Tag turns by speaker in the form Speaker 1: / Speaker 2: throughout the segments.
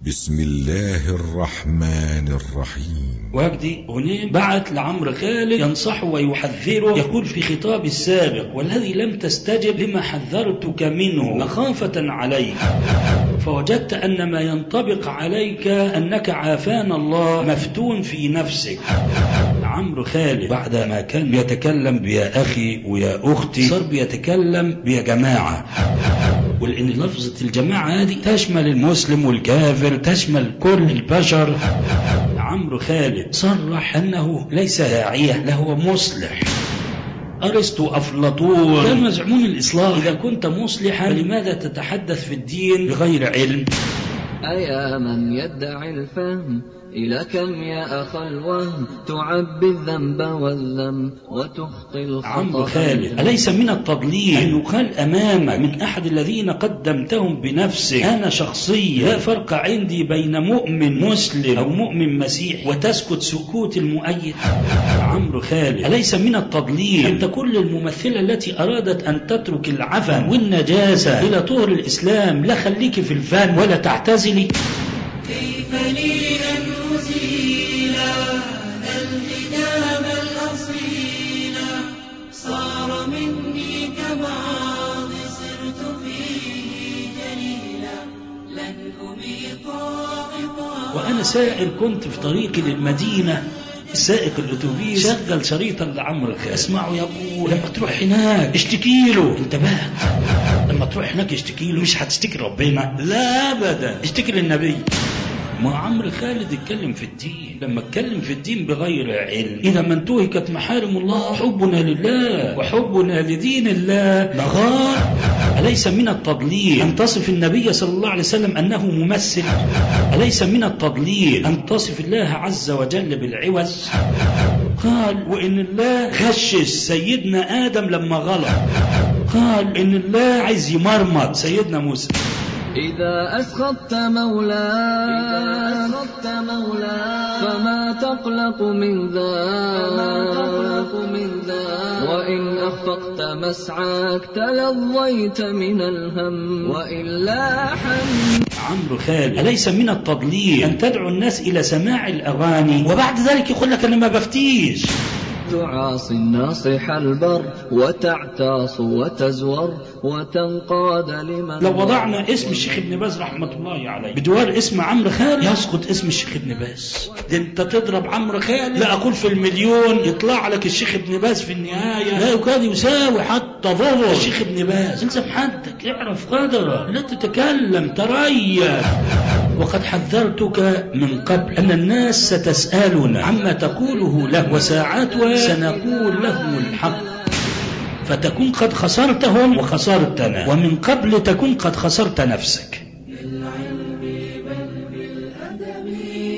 Speaker 1: بسم الله الرحمن الرحيم.
Speaker 2: وجدي غنيم بعت لعمرو خالد ينصحه ويحذره، يقول في خطاب السابق: والذي لم تستجب لما حذرتك منه مخافة عليك، فوجدت أن ما ينطبق عليك أنك عافانا الله مفتون في نفسك. عمرو خالد بعد ما كان بيتكلم بيا أخي ويا أختي صار بيتكلم بيا جماعة، ولأن لفظة الجماعة هذه تشمل المسلم والكافر، تشمل كل البشر. عمرو خالد صرح أنه ليس داعية، له هو مصلح. أرسطو أفلاطون كانوا يزعمون الإصلاح. إذا كنت مصلحا فلماذا تتحدث في الدين بغير علم؟
Speaker 3: أيا من يدعي الفهم إلى كم يا أخ الوهم تعبي الذنب والذم وتخطي الخطأ.
Speaker 2: عمرو خالد أليس من التضليل أن يقال أمامك من أحد الذين قدمتهم بنفسك: أنا شخصيا لا فرق عندي بين مؤمن مسلم أو مؤمن مسيحي، وتسكت سكوت المؤيد؟ عمرو خالد أليس من التضليل أن تكون الممثلة التي أرادت أن تترك العفن والنجاسة إلى طهر الإسلام لا خليك في الفن ولا تعتزلي؟
Speaker 4: كيف لي أن أزيل الحجاب الأصيل، صار مني كبعض صرت فيه جليلا، لن أميط غطاء.
Speaker 2: وأنا سائر كنت في طريقي للمدينة، السائق الأتوبيس شغل شريطا لعمرو خالد، اسمعوا يقول: لما تروح هناك اشتكي له. انتبهت، لما تروح هناك اشتكي له، مش هتشتكي ربنا، لا أبدا، اشتكي للنبي. ما عمرو خالد اتكلم في الدين، لما اتكلم في الدين بغير علم. إذا ما انتهكت محارم الله حبنا لله وحبنا لدين الله نغار. أليس من التضليل أن تصف النبي صلى الله عليه وسلم أنه ممثل؟ أليس من التضليل أن تصف الله عز وجل بالعوز؟ قال: وإن الله غشش سيدنا آدم لما غلط، قال إن الله عايز يمرمط سيدنا موسى.
Speaker 3: إذا أسخطت مولاك فما تقلق من ذاك، وإن أخفقت مسعاك تلظيت من الهم، وإلا حن.
Speaker 2: عمرو خالد أليس من التضليل أن تدعو الناس إلى سماع الأغاني وبعد ذلك يقول لك أنا ما بفتيش؟
Speaker 3: تعاصي الناصح البر وتعتاص وتزور وتنقاد لمن.
Speaker 2: لو وضعنا اسم الشيخ ابن باز رحمة الله عليه بدوار اسم عمرو خالد يسقط اسم الشيخ ابن باز. ده انت تضرب عمرو خالد، لا أقول في المليون، يطلع لك الشيخ ابن باز في النهاية لا يكاد يساوي حتى ضرر الشيخ ابن باز. الزم حدك، اعرف قدره، لا تتكلم تريث. وقد حذرتك من قبل أن الناس ستسألنا عما تقوله له، وساعتها سنقول له الحق، فتكون قد خسرتهم وخسرتنا، ومن قبل تكون قد خسرت نفسك.
Speaker 4: بالعلم بل بالأدب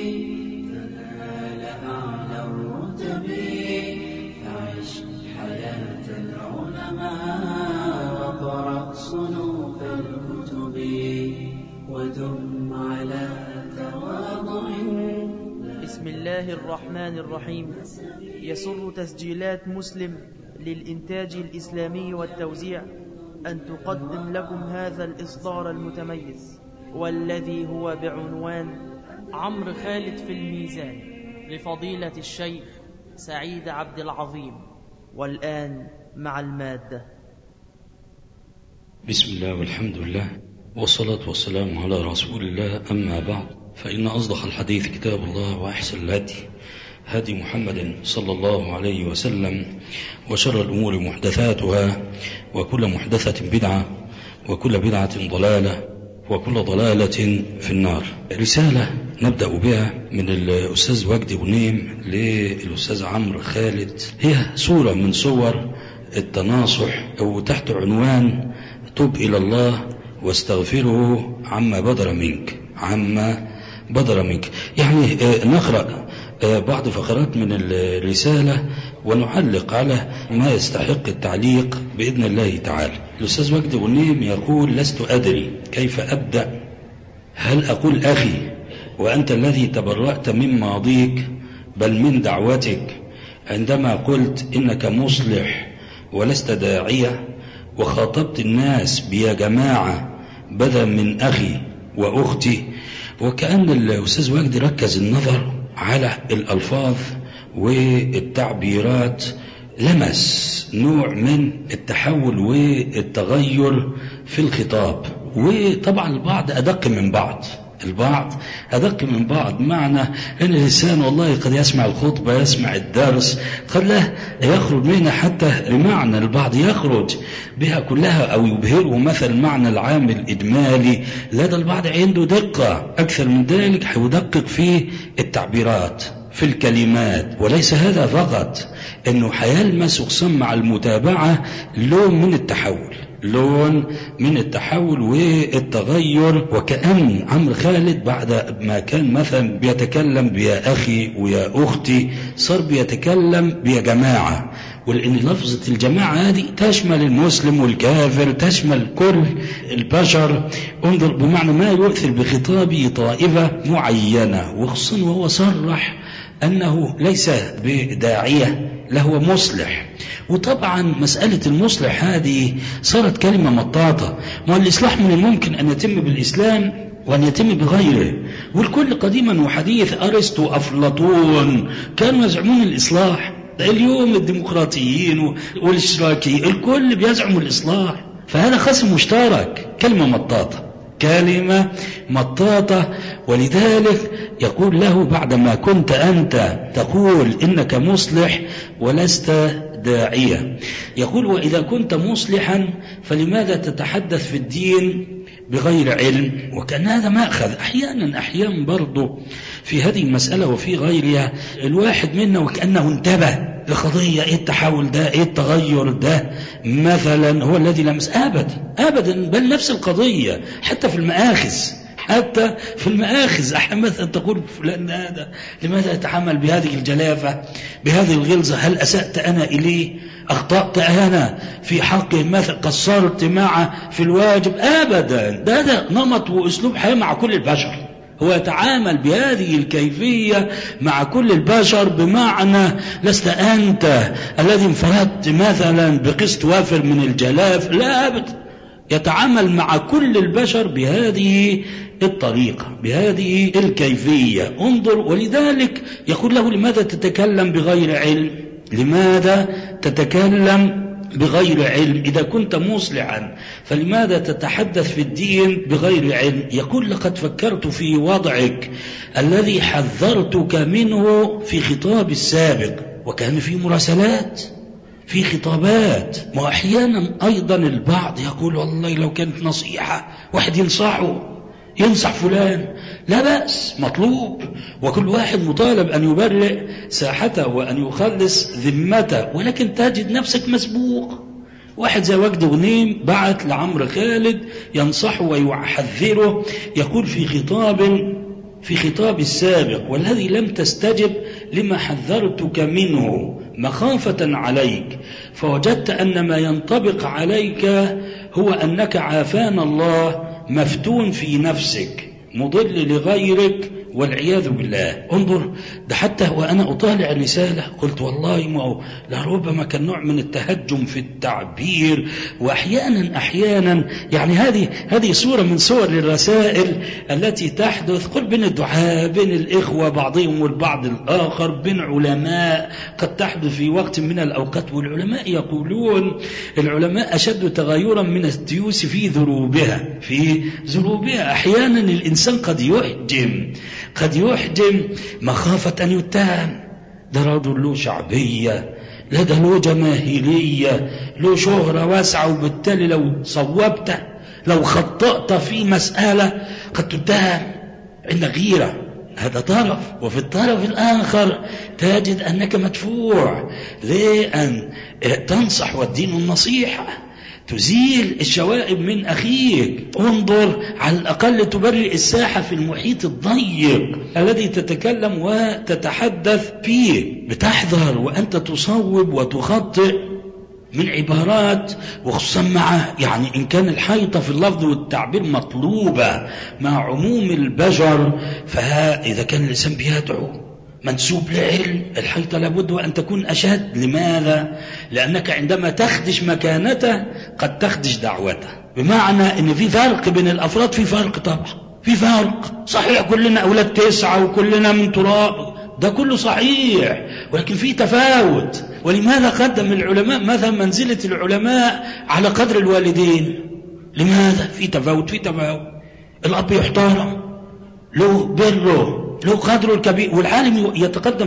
Speaker 4: تنال أعلى الرتب، فعش حياة العلماء وقرأ صنوف الكتب، ودم على تواضع.
Speaker 5: بسم الله الرحمن الرحيم. يسر تسجيلات مسلم للإنتاج الإسلامي والتوزيع أن تقدم لكم هذا الإصدار المتميز، والذي هو بعنوان عمرو خالد في الميزان، لفضيلة الشيخ سعيد عبد العظيم. والآن مع المادة.
Speaker 2: بسم الله والحمد لله والصلاة والسلام على رسول الله، أما بعد، فإن أصدق الحديث كتاب الله، وأحسن الهدي هدي محمد صلى الله عليه وسلم، وشر الأمور محدثاتها، وكل محدثة بدعة، وكل بدعة ضلالة، وكل ضلالة في النار. رسالة نبدأ بها من الأستاذ وجدي غنيم للأستاذ عمرو خالد، هي صورة من صور التناصح، أو تحت عنوان تب إلى الله واستغفره عما بدر منك. يعني نقرأ بعض فقرات من الرسالة ونعلق على ما يستحق التعليق بإذن الله تعالى. الأستاذ وجدي غنيم يقول: لست أدري كيف أبدأ، هل أقول أخي وأنت الذي تبرأت من ماضيك بل من دعوتك عندما قلت إنك مصلح ولست داعية، وخاطبت الناس بيا جماعة بدلا من أخي وأختي، وكأن الأستاذ وجدي ركز النظر على الألفاظ والتعبيرات، لمس نوع من التحول والتغير في الخطاب. وطبعا البعض أدق من بعض، معنى أن الإنسان والله قد يسمع الخطبة، يسمع الدرس، قد لا يخرج منها حتى بمعنى، البعض يخرج بها كلها أو يبهره مثل معنى العام الإجمالي، لدى البعض عنده دقة أكثر من ذلك، هيدقق في التعبيرات في الكلمات. وليس هذا فقط، أنه هيلمس خصوصا مع المتابعة لون من التحول والتغير. وكأن عمرو خالد بعد ما كان مثلا بيتكلم بيا أخي ويا أختي، صار بيتكلم بيا جماعة، ولأن لفظة الجماعة هذه تشمل المسلم والكافر، تشمل كل البشر. انظر بمعنى ما يؤثر بخطابه طائفة معينة، وخصوصا وهو صرح أنه ليس بداعية، له مصلح. وطبعا مسألة المصلح هذه صارت كلمة مطاطة، والإصلاح من الممكن أن يتم بالإسلام وأن يتم بغيره. والكل قديما وحديث، أرسطو أفلاطون كانوا يزعمون الإصلاح. اليوم الديمقراطيين والاشتراكيين الكل بيزعم الإصلاح، فهذا خصم مشترك، كلمة مطاطة. ولذلك يقول له بعدما كنت أنت تقول إنك مصلح ولست داعية، يقول وإذا كنت مصلحا فلماذا تتحدث في الدين بغير علم؟ وكان هذا مأخذ أحيانا برضو في هذه المسألة وفي غيرها، الواحد منا وكأنه انتبه لقضية، ايه التحول ده، ايه التغير ده مثلا، هو الذي لمس أبدا بل نفس القضية حتى في المآخذ أحيانا مثلا تقول فلان هذا لماذا يتعامل بهذه الجلافة، بهذه الغلظة، هل أسأت أنا إليه، أخطأت أنا في حقه، مثلا قصرت معه في الواجب؟ أبدا، ده نمط وأسلوب حياة مع كل البشر، هو يتعامل بهذه الكيفية مع كل البشر، بمعنى لست أنت الذي انفردت مثلا بقسط وافر من الجلاف، لا أبدا، يتعامل مع كل البشر بهذه الطريقة، بهذه الكيفية. انظر، ولذلك يقول له لماذا تتكلم بغير علم؟ إذا كنت مصلحا فلماذا تتحدث في الدين بغير علم؟ يقول لقد فكرت في وضعك الذي حذرتك منه في خطاب السابق، وكان في مراسلات، في خطابات. وأحيانا أيضا البعض يقول والله لو كانت نصيحة واحد ينصح فلان، لا بأس، مطلوب، وكل واحد مطالب أن يبرئ ساحته وأن يخلص ذمته، ولكن تجد نفسك مسبوق. واحد زي وجدي غنيم بعت لعمرو خالد ينصحه ويحذره، يقول في خطاب السابق والذي لم تستجب لما حذرتك منه مخافة عليك، فوجدت أن ما ينطبق عليك هو أنك عافانا الله مفتون في نفسك مضل لغيرك والعياذ بالله. انظر، ده حتى وأنا أطالع الرسالة قلت والله ما هو لربما كان نوع من التهجم في التعبير، وأحيانا يعني هذه صورة من صور الرسائل التي تحدث قل بين الدعاء، بين الإخوة بعضهم والبعض الآخر، بين علماء، قد تحدث في وقت من الأوقات. والعلماء يقولون العلماء أشد تغيرا من التيوس في ذروبها. أحيانا الإنسان قد يحجم مخافة أن يتهم، ده رجل له شعبية، لا ده له جماهيرية، له شهرة واسعة، وبالتالي لو صوبته، لو خطأت في مسألة قد تتهم عند غيرة، هذا طرف. وفي الطرف الآخر تجد أنك مدفوع لأن تنصح، والدين النصيحة، تزيل الشوائب من أخيك. انظر، على الأقل تبرئ الساحة في المحيط الضيق الذي تتكلم وتتحدث فيه، بتحذر وأنت تصوب وتخطئ من عبارات، وخصوصا مع يعني إن كان الحيطة في اللفظ والتعبير مطلوبة مع عموم البشر، فإذا كان الإنسان بيدعو منسوب لعلم، الحيطة لابد وأن تكون أشد. لماذا؟ لأنك عندما تخدش مكانته قد تخدش دعوته، بمعنى أن في فرق بين الأفراد، في فرق طبعا، في فرق صحيح، كلنا أولاد 9 وكلنا من تراب، ده كله صحيح، ولكن في تفاوت. ولماذا قدم العلماء مثلا منزلة العلماء على قدر الوالدين؟ لماذا؟ في تفاوت. الأب يحترم، له بره، له قدره الكبير، والعالم يتقدم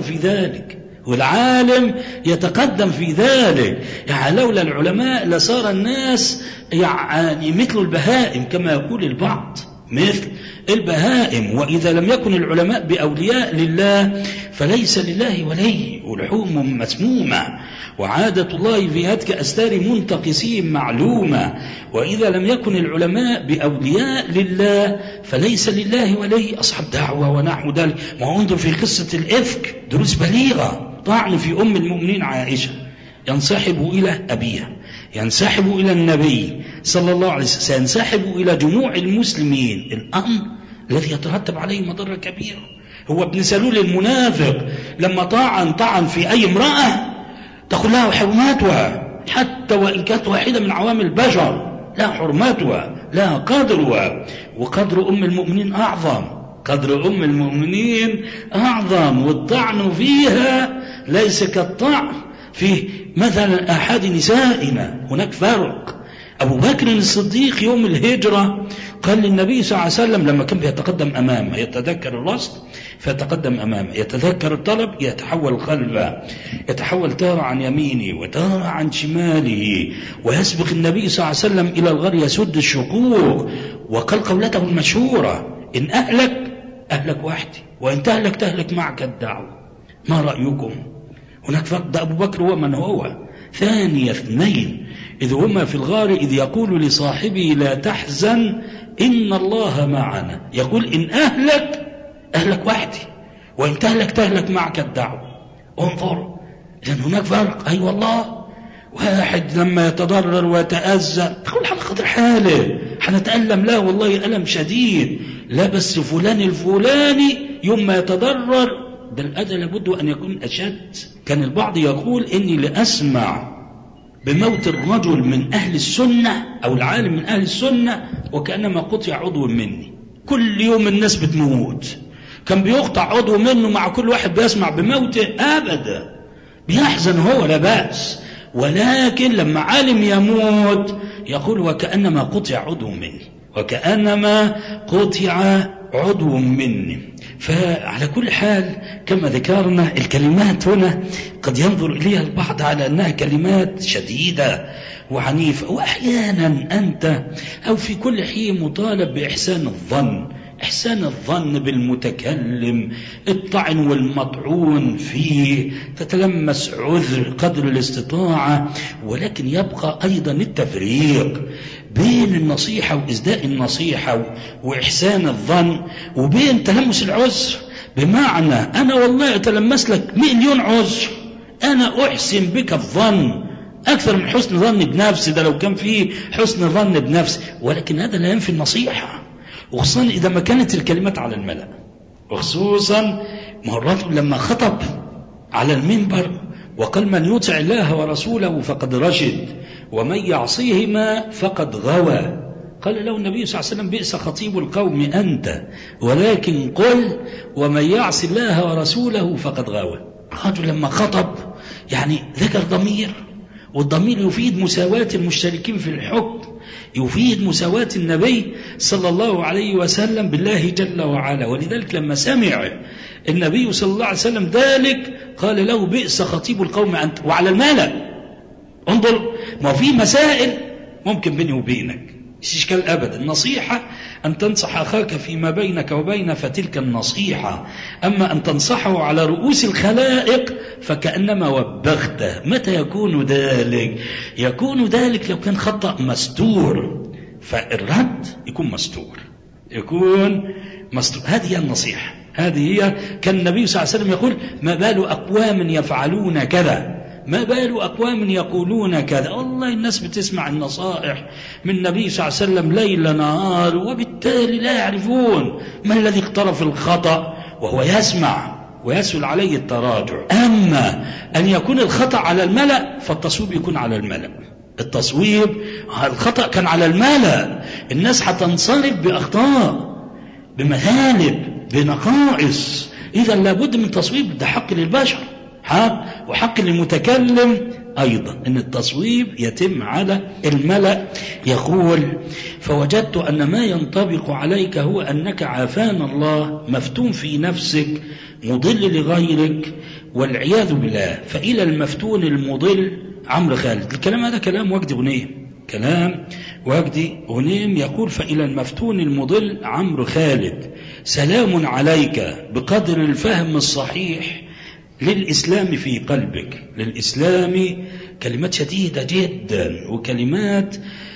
Speaker 2: في ذلك. يعني لولا العلماء لصار الناس يعني مثل البهائم كما يقول البعض، مثل البهائم. وإذا لم يكن العلماء بأولياء لله فليس لله ولي، ولحوم مسمومة، وعادة الله في هتك أستار منتقسين معلومة. وإذا لم يكن العلماء بأولياء لله فليس لله ولي. أصحاب دعوة ونحو ذلك. وانظر في قصة الإفك دروس بليغة، طعن في أم المؤمنين عائشة، ينسحب إلى أبيها، ينسحب إلى النبي صلى الله عليه وسلم، سينسحب إلى جموع المسلمين، الأمر الذي يترتب عليه مضرة كبيرة. هو ابن سلول المنافق لما طعن في أي امرأة تقول لها حرماتها، حتى وإن كانت واحدة من عوام البشر، لا حرماتها، لا قدرها. وقدر أم المؤمنين أعظم، قدر أم المؤمنين أعظم، والطعن فيها ليس كالطعن في مثلا أحد نسائنا، هناك فرق. أبو بكر الصديق يوم الهجرة قال للنبي صلى الله عليه وسلم لما كان بيتقدم أمامه، يتذكر الرصد فيتقدم أمامه، يتذكر الطلب يتحول خلفه، يتحول تارة عن يمينه وتارة عن شماله، ويسبق النبي صلى الله عليه وسلم إلى الغار يسد الشقوق. وقال قولته المشهورة: إن أهلك وحدي، وإن تهلك معك الدعوة. ما رأيكم؟ هناك فرق. ده أبو بكر هو من هو. ثاني اثنين إذ هما في الغار إذ يقول لصاحبه لا تحزن إن الله معنا، يقول إن أهلك وحدي، وإن تهلك معك الدعوة. انظر، إذن هناك فرق. أي والله، واحد لما يتضرر ويتأذى تقول على قدر حاله، حنتألم له والله ألم شديد، لا بس فلان الفلاني يوم ما يتضرر ده الأذى لابد أن يكون أشد. كان البعض يقول إني لأسمع بموت الرجل من أهل السنة أو العالم من أهل السنة وكأنما قطع عضو مني. كل يوم الناس بتموت، كان بيقطع عضو منه مع كل واحد بيسمع بموته أبدا، بيحزن هو لا بأس، ولكن لما عالم يموت يقول وكأنما قطع عضو مني، وكأنما قطع عضو مني. فعلى كل حال كما ذكرنا الكلمات هنا قد ينظر إليها البعض على أنها كلمات شديدة وعنيفة، وأحيانا أنت أو في كل حين مطالب بإحسان الظن، إحسان الظن بالمتكلم، الطعن والمطعون فيه، تتلمس عذر قدر الاستطاعة، ولكن يبقى أيضا التفريق بين النصيحة وإسداء النصيحة وإحسان الظن وبين تلمس العذر. بمعنى أنا والله أتلمس لك 1,000,000 عذر، أنا أحسن بك الظن أكثر من حسن ظن بنفسي، ده لو كان فيه حسن ظن بنفسي، ولكن هذا لا ينفي النصيحة، وخصوصا إذا ما كانت الكلمات على الملأ. وخصوصا مرات لما خطب على المنبر وقال من يطع الله ورسوله فقد رشد ومن يعصيهما فقد غوى، قال له النبي صلى الله عليه وسلم بئس خطيب القوم أنت، ولكن قل ومن يعص الله ورسوله فقد غوى. الرجل لما خطب يعني ذكر ضمير، والضمير يفيد مساواة المشتركين في الحكم، يفيد مساواة النبي صلى الله عليه وسلم بالله جل وعلا. ولذلك لما سمع النبي صلى الله عليه وسلم ذلك قال له بئس خطيب القوم أنت، وعلى الملأ. انظر، ما في مسائل ممكن بيني وبينك مش إشكال أبدا، النصيحة أن تنصح أخاك فيما بينك وبين فتلك النصيحة، أما أن تنصحه على رؤوس الخلائق فكأنما وبخته. متى يكون ذلك؟ يكون ذلك لو كان خطأ مستور، فالرد يكون مستور، يكون مستور. هذه هي النصيحة، هذه هي. كان النبي صلى الله عليه وسلم يقول ما بال أقوام يفعلون كذا، ما بال أقوام يقولون كذا. والله الناس بتسمع النصائح من النبي صلى الله عليه وسلم ليل نهار، وبالتالي لا يعرفون ما الذي اقترف الخطأ، وهو يسمع ويسهل عليه التراجع. أما أن يكون الخطأ على الملأ فالتصويب يكون على الملأ، التصويب الخطأ كان على الملأ، الناس هتنصرف بأخطاء، بمهالب بنقائص. إذا لابد من تصويب، ده حق للبشر حق، وحق للمتكلم أيضا أن التصويب يتم على الملأ. يقول فوجدت أن ما ينطبق عليك هو أنك عافانا الله مفتون في نفسك مضل لغيرك والعياذ بالله. فإلى المفتون المضل عمرو خالد. الكلام هذا كلام وجدي غنيم، كلام وجدي غنيم يقول فإلى المفتون المضل عمرو خالد سلام عليك بقدر الفهم الصحيح للإسلام في قلبك. للإسلام كلمات شديدة جدا وكلمات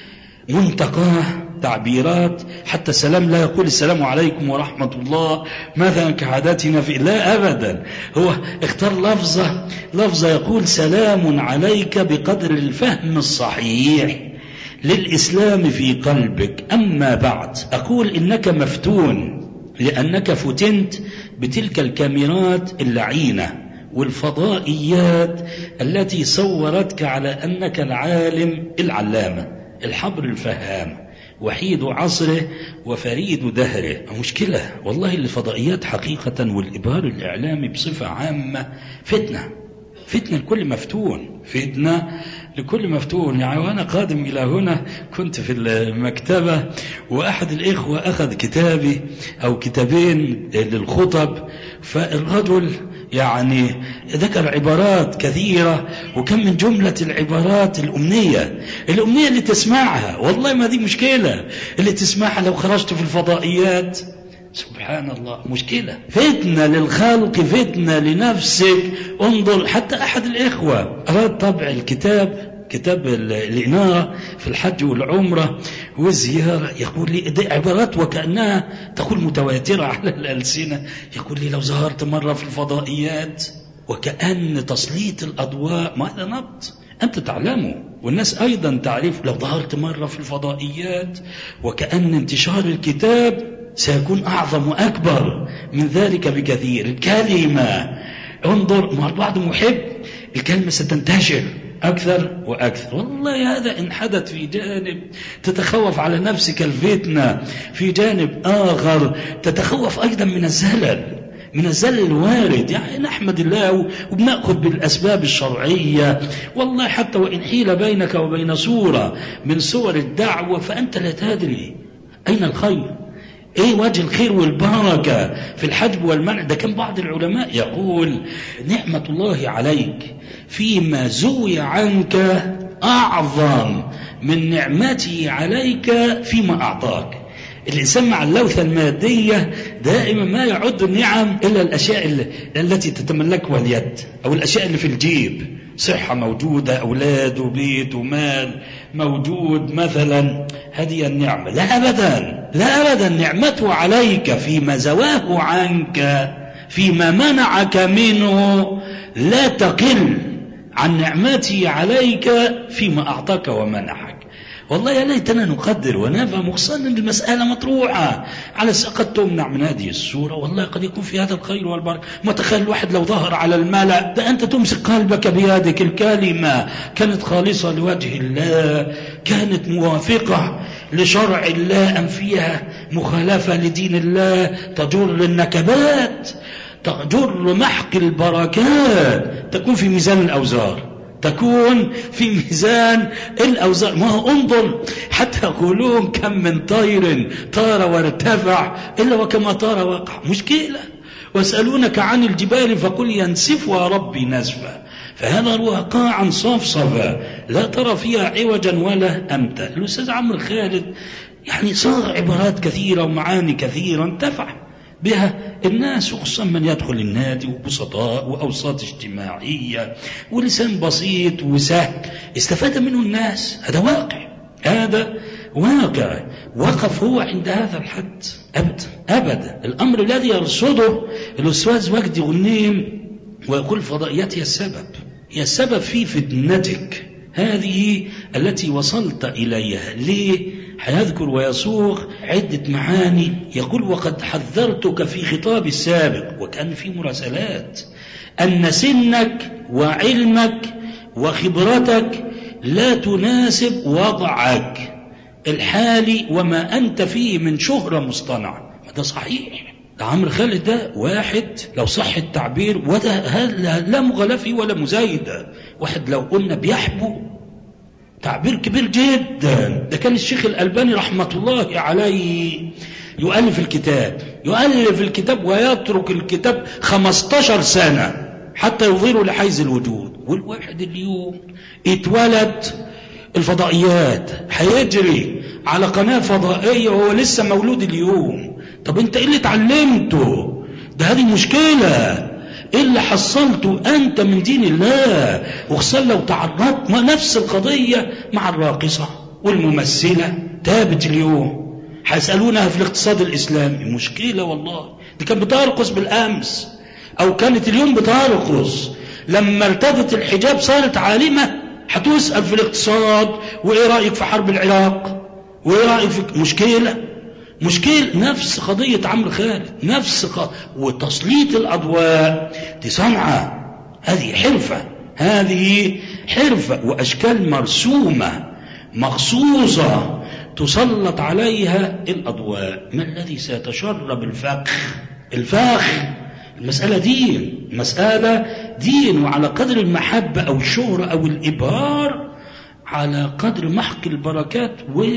Speaker 2: منتقاه تعبيرات. حتى السلام لا يقول السلام عليكم ورحمة الله مثلا كعاداتنا في، لا أبدا، هو اختار لفظة يقول سلام عليك بقدر الفهم الصحيح للإسلام في قلبك. أما بعد أقول إنك مفتون لأنك فتنت بتلك الكاميرات اللعينة والفضائيات التي صورتك على أنك العالم العلامة الحبر الفهام وحيد عصره وفريد دهره. مشكلة والله الفضائيات حقيقة والإبهار الإعلامي بصفة عامة فتنة لكل مفتون، فتنة لكل مفتون. يعني وأنا قادم إلى هنا كنت في المكتبة وأحد الإخوة أخذ كتابي أو كتابين للخطب، فالرجل يعني ذكر عبارات كثيرة وكم من جملة العبارات الأمنية اللي تسمعها، والله ما دي مشكلة اللي تسمعها لو خرجت في الفضائيات سبحان الله مشكلة، فتنة للخلق، فتنة لنفسك. انظر حتى أحد الإخوة أراد طبع الكتاب، كتاب الإنارة في الحج والعمرة والزيارة، يقول لي دي عبارات وكأنها تقول متواترة على الألسنة. يقول لي لو ظهرت مرة في الفضائيات وكأن تسليط الأضواء، ما هذا نبض أنت تعلمه والناس أيضا تعرف. لو ظهرت مرة في الفضائيات وكأن انتشار الكتاب سيكون أعظم وأكبر من ذلك بكثير. الكلمة انظر مع البعض محب، الكلمة ستنتشر أكثر وأكثر. والله هذا إن حدث في جانب تتخوف على نفسك الفتنة، في جانب آخر تتخوف أيضا من الزلل الوارد. يعني نحمد الله وبنأخذ بالأسباب الشرعية. والله حتى وإن حيل بينك وبين صورة من صور الدعوة فأنت لا تدري أين الخير، ايه وجه الخير والبركة في الحجب والمنع. ده كان بعض العلماء يقول نعمة الله عليك فيما زوي عنك أعظم من نعمته عليك فيما أعطاك. الإنسان مع اللوثة المادية دائما ما يعد النعم إلا الأشياء التي تتملكها اليد أو الأشياء اللي في الجيب. صحة موجودة، أولاد وبيت ومال موجود مثلا، هذه النعمة. لا أبدا نعمته عليك فيما زواه عنك فيما منعك منه لا تقل عن نعمته عليك فيما أعطاك ومنحك. والله يا ليتنا نقدر ونفهم خصوصا ان المسألة مطروحة على قد تمنع من هذه الصورة. والله قد يكون في هذا الخير والبركة. ما تخيل الواحد لو ظهر على الملأ، ده أنت تمسك قلبك بيدك، الكلمة كانت خالصة لوجه الله، كانت موافقة لشرع الله، أم فيها مخالفة لدين الله تجر النكبات، تجر محق البركات، تكون في ميزان الأوزار، تكون في ميزان الأوزار. ما هو انظر حتى يقولون كم من طير طار وارتفع إلا وكما طار وقع. مشكلة. واسألونك عن الجبال فقل ينسفها ربي نسفا فهذا واقعا صفصفا لا ترى فيها عوجا ولا أمتا. الأستاذ عمرو خالد يعني صار عبارات كثيرة ومعاني كثيرة انتفع بها الناس، وخصوصا من يدخل النادي وبسطاء وأوساط اجتماعية ولسان بسيط وسهل استفاد منه الناس. هذا واقع وقف هو عند هذا الحد أبدا. الأمر الذي يرصده الأستاذ وجدي غنيم ويقول فضائيات هي السبب في فتنتك هذه التي وصلت إليها. ليه؟ هيذكر ويصوغ عدة معاني. يقول وقد حذرتك في خطاب السابق وكان في مراسلات أن سنك وعلمك وخبرتك لا تناسب وضعك الحالي وما أنت فيه من شهرة مصطنعة. ده صحيح. ده عمرو خالد ده واحد لو صح التعبير، وده لا مغالاة فيه ولا مزايدة، واحد لو قلنا بيحبو تعبير كبير جدا. ده كان الشيخ الألباني رحمة الله عليه يؤلف الكتاب ويترك الكتاب 15 سنة حتى يظهر لحيز الوجود. والواحد اليوم اتولد الفضائيات هيجري على قناة فضائية وهو لسه مولود اليوم. طب انت ايه اللي اتعلمته؟ ده هذه مشكلة. ايه اللي حصلته انت من دين الله؟ وخصوصا لو تعرضت نفس القضية مع الراقصة والممثلة تابت اليوم هيسألونها في الاقتصاد الاسلامي. مشكلة والله. دي كانت بترقص بالامس او كانت اليوم بترقص، لما ارتدت الحجاب صارت عالمة هتسأل في الاقتصاد وايه رأيك في حرب العراق وايه رأيك في مشكلة نفس قضية عمرو خالد، وتسليط الأضواء دي صنعة، هذه حرفة وأشكال مرسومة مخصوصة تسلط عليها الأضواء. ما الذي سيتشرب الفخ؟ المسألة دين، وعلى قدر المحبة أو الشهرة أو الإبهار على قدر محق البركات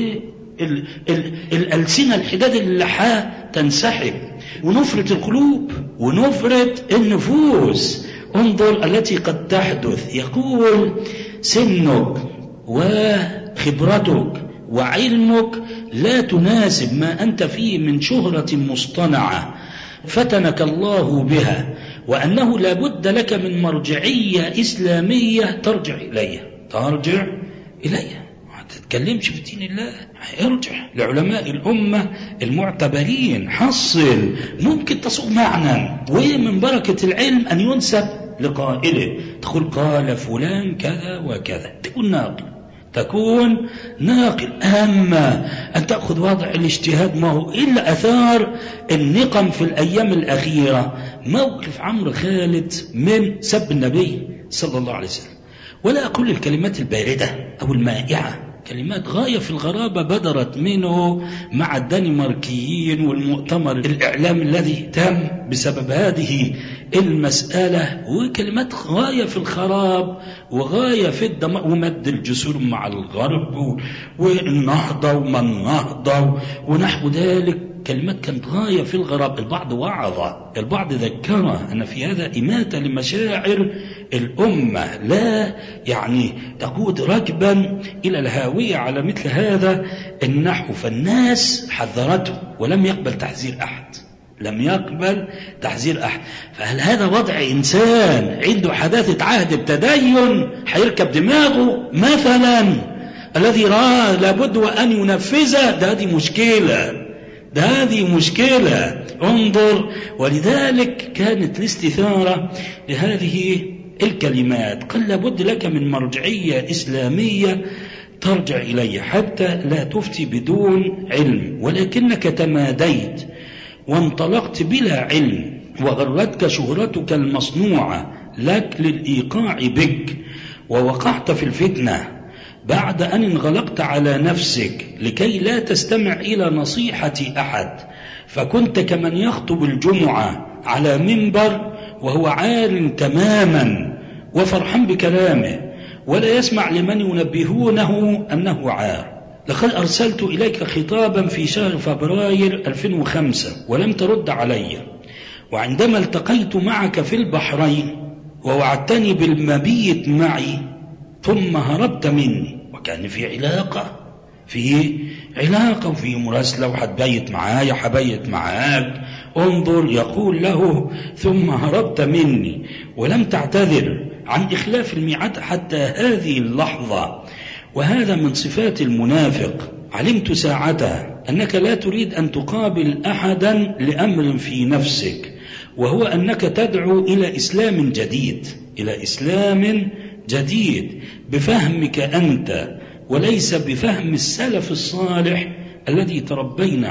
Speaker 2: الألسنة الحداد اللي تنسحب، ونفرة القلوب ونفرة النفوس. انظر التي قد تحدث. يقول سنك وخبرتك وعلمك لا تناسب ما أنت فيه من شهرة مصطنعة فتنك الله بها، وأنه لا بد لك من مرجعية إسلامية ترجع إليها. ما تتكلمش في دين الله، ارجع لعلماء الأمة المعتبرين، حصل ممكن تصوغ معنى، ومن بركة العلم أن ينسب لقائله، تقول قال فلان كذا وكذا، تكون ناقل. أما أن تأخذ وضع الاجتهاد ما هو إلا أثار النقم في الأيام الأخيرة. موقف عمرو خالد من سب النبي صلى الله عليه وسلم، ولا أقول الكلمات الباردة أو المائعة، كلمات غاية في الغرابة بدرت منه مع الدنماركيين والمؤتمر الإعلامي الذي تم بسبب هذه المسألة، وكلمات غاية في الخراب وغاية في الدمار ومد الجسور مع الغرب والنهضة وما النهضة ونحو ذلك. كلمات كانت غاية في الغراب. البعض وعظ، البعض ذكر أن في هذا إماتة لمشاعر الأمة، لا يعني تقود ركبا إلى الهاوية على مثل هذا النحو. فالناس حذرته ولم يقبل تحذير أحد. فهل هذا وضع إنسان عنده حداثة عهد التدين هيركب دماغه مثلا الذي راه لابد وأن ينفذه؟ ده هذه مشكلة. انظر، ولذلك كانت الاستثارة لهذه الكلمات. قال لابد لك من مرجعية إسلامية ترجع إليه حتى لا تفتي بدون علم، ولكنك تماديت وانطلقت بلا علم، وغرتك شهرتك المصنوعة لك للإيقاع بك، ووقعت في الفتنة بعد أن انغلقت على نفسك لكي لا تستمع إلى نصيحة أحد، فكنت كمن يخطب الجمعة على منبر وهو عار تماما وفرحان بكلامه، ولا يسمع لمن ينبهونه أنه عار. لقد أرسلت إليك خطابا في شهر فبراير 2005 ولم ترد علي، وعندما التقيت معك في البحرين ووعدتني بالمبيت معي ثم هربت مني، وكان في علاقة وفي مراسلة وحبيت معايا حبيت معاك. انظر، يقول له ثم هربت مني ولم تعتذر عن إخلاف الميعاد حتى هذه اللحظة، وهذا من صفات المنافق. علمت ساعتها أنك لا تريد أن تقابل أحدا لأمر في نفسك، وهو أنك تدعو إلى إسلام جديد بفهمك أنت، وليس بفهم السلف الصالح الذي تربينا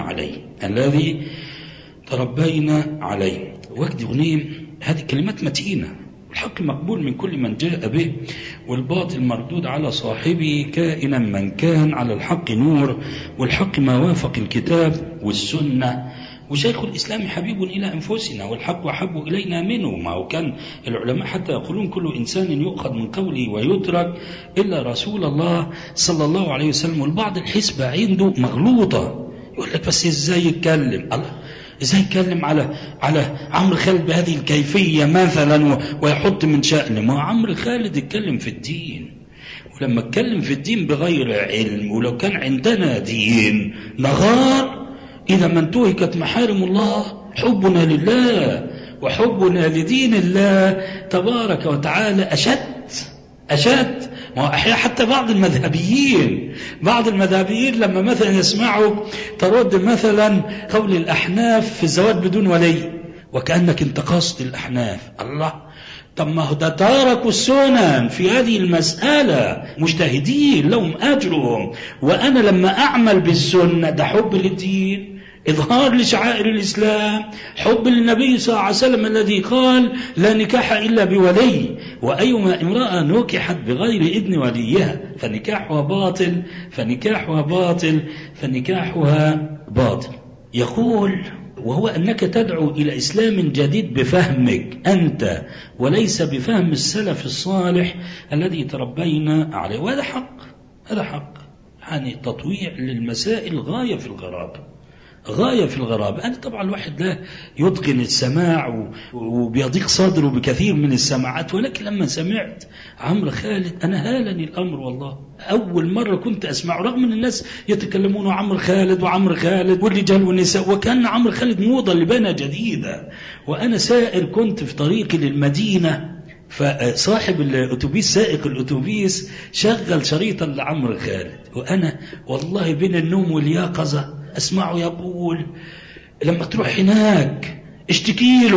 Speaker 2: عليه. وجد غنيم هذه كلمات متينة. الحق مقبول من كل من جاء به، والباطل مردود على صاحبه كائنا من كان. على الحق نور، والحق ما وافق الكتاب والسنة وشيخ الإسلام حبيب إلى أنفسنا والحق أحب إلينا منه. ما هو كان العلماء حتى يقولون كل إنسان يؤخذ من قوله ويترك إلا رسول الله صلى الله عليه وسلم. والبعض الحسبة عنده مغلوطة، يقول لك بس إزاي يتكلم الله، إزاي يتكلم على عمرو خالد بهذه الكيفية مثلا ويحط من شأنه؟ ما عمرو خالد يتكلم في الدين، ولما اتكلم في الدين بغير علم، ولو كان عندنا دين نغار إذا ما انتهكت محارم الله. حبنا لله وحبنا لدين الله تبارك وتعالى أشد. حتى بعض المذهبيين لما مثلا يسمعوا ترد مثلا قول الأحناف في الزواج بدون ولي، وكأنك انتقصت الأحناف. الله، طب ما هو ده تركوا السنن في هذه المسألة، مجتهدين لهم أجرهم، وأنا لما أعمل بالسنة ده حب للدين، إظهار لشعائر الإسلام، حب للنبي صلى الله عليه وسلم الذي قال لا نكاح إلا بولي، وأيما امرأة نكحت بغير إذن وليها فنكاحها باطل. يقول وهو أنك تدعو إلى إسلام جديد بفهمك أنت وليس بفهم السلف الصالح الذي تربينا عليه. وهذا حق يعني تطويع للمسائل غاية في الغرابة. أنا طبعا الواحد لا يتقن السماع وبيضيق صدره بكثير من السماعات، ولكن لما سمعت عمرو خالد أنا هالني الأمر والله. أول مرة كنت أسمع، رغم أن الناس يتكلمون عمرو خالد والرجال والنساء، وكان عمرو خالد موضة لبنى جديدة. وأنا سائر كنت في طريقي للمدينة، فصاحب الأتوبيس سائق الأتوبيس شغل شريطا لعمرو خالد، وأنا والله بين النوم واليقظة أسمعه يقول لما تروح هناك اشتكي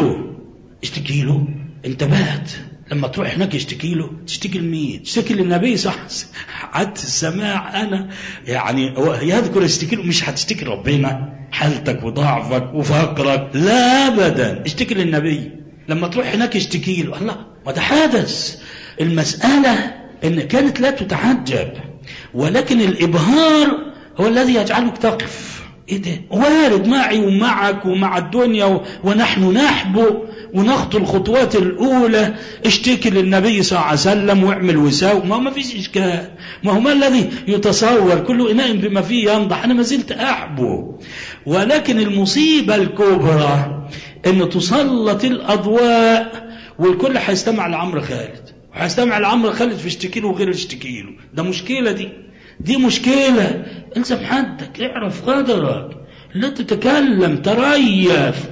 Speaker 2: له. انتبهت، لما تروح هناك تشتكي لمين؟ تشتكي للنبي صح. عدت السماع أنا يعني يذكر اشتكي له، مش هتشتكي ربنا حالتك وضعفك وفقرك، لا أبدا، اشتكي للنبي. لما تروح هناك اشتكي له. الله، ما ده حدث. المسألة إن كانت لا تتعجب، ولكن الإبهار هو الذي يجعلك تقف. إيه ده؟ وارد معي ومعك ومع الدنيا ونحن نحبو ونخطو الخطوات الأولى. اشتكي للنبي صلى الله عليه وسلم واعمل وساو، ما فيش إشكال. ما الذي يتصور كل إناء بما فيه ينضح. أنا ما زلت أحبو، ولكن المصيبة الكبرى إن تسلط الأضواء والكل هيستمع لعمرو خالد، وهيستمع لعمرو خالد في اشتكي له وغير اشتكي له. ده مشكلة، دي مشكلة. الزم حدك، اعرف قدرك، لا تتكلم، تريث،